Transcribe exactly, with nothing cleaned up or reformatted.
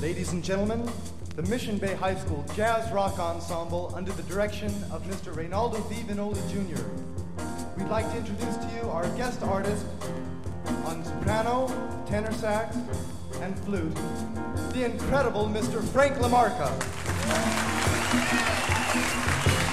Ladies and gentlemen, the Mission Bay High School Jazz Rock Ensemble under the direction of Mister Reynaldo Vivinoli Junior We'd like to introduce to you our guest artist on soprano, tenor sax, and flute, the incredible Mister Frank LaMarca.